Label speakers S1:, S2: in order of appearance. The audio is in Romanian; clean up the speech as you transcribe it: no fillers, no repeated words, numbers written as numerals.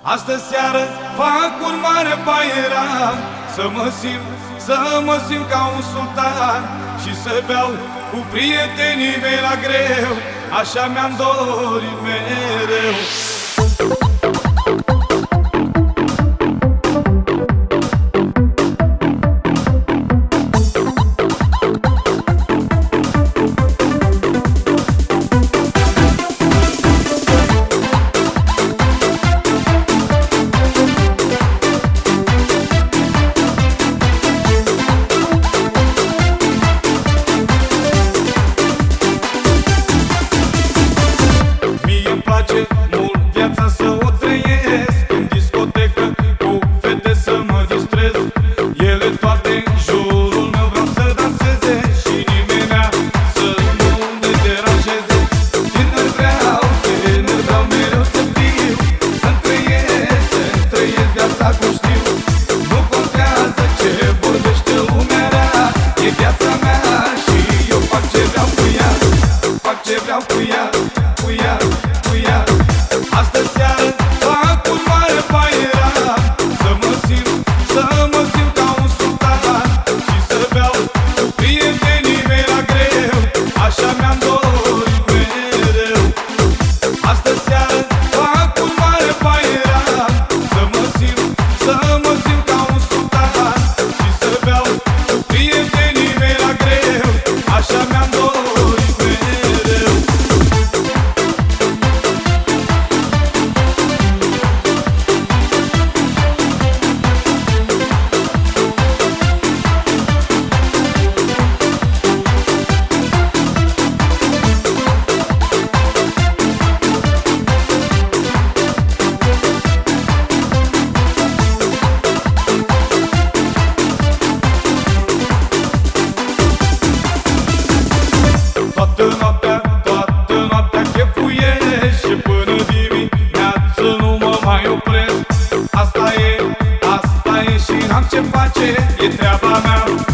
S1: Astă seară fac un mare bairam, să mă simt ca un sultan și să beau cu prietenii mei la greu. Așa mi-am dorit mereu. Mult viața să o trăiesc, în discotecă cu fete să mă distrez. Ele toate în jurul meu vreau să danseze și nimenea să nu ne deranjeze. Tânăr vreau mereu să fiu, să-mi trăiesc viața cum știu. Nu contează ce vorbește lumea rea, e viața mea și eu fac ce vreau cu ea. Fac ce vreau cu ea, cu ea, cu ea. Astă seară fac un mare bairam, să mă simt ca un sultan și să beau cu prietenii mei la greu. Așa mi-am dorit mereu. Astă seară fac un mare bairam, să mă simt ca un sultan și să beau cu prietenii mei la greu. Așa mi-am dorit mereu. Toată noaptea chefuiesc și până dimineață nu mă mai opresc. Asta e și n-am ce face, e treaba mea.